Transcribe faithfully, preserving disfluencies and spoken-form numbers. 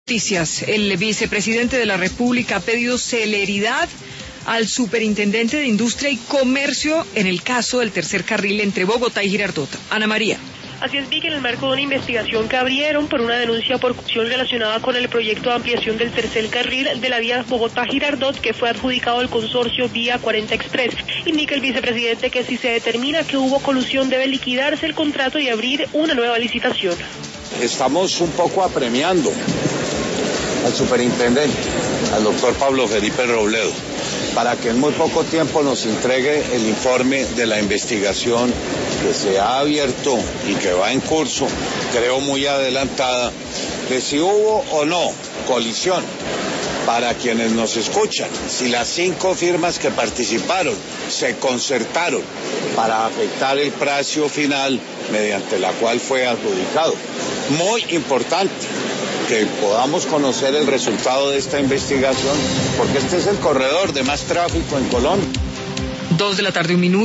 Noticias. El vicepresidente de la República ha pedido celeridad al superintendente de Industria y Comercio en el caso del tercer carril entre Bogotá y Girardot. Ana María. Así es, Vicky, en el marco de una investigación que abrieron por una denuncia por corrupción relacionada con el proyecto de ampliación del tercer carril de la vía Bogotá-Girardot, que fue adjudicado al consorcio Vía cuarenta Express. Indica el vicepresidente que si se determina que hubo colusión, debe liquidarse el contrato y abrir una nueva licitación. Estamos un poco apremiando al superintendente, al doctor Pablo Felipe Robledo, para que en muy poco tiempo nos entregue el informe de la investigación que se ha abierto y que va en curso, creo muy adelantada, de si hubo o no colisión. Para quienes nos escuchan, si las cinco firmas que participaron se concertaron para afectar el precio final mediante la cual fue adjudicado. Muy importante que podamos conocer el resultado de esta investigación, porque este es el corredor de más tráfico en Colombia. Dos de la tarde, un minuto.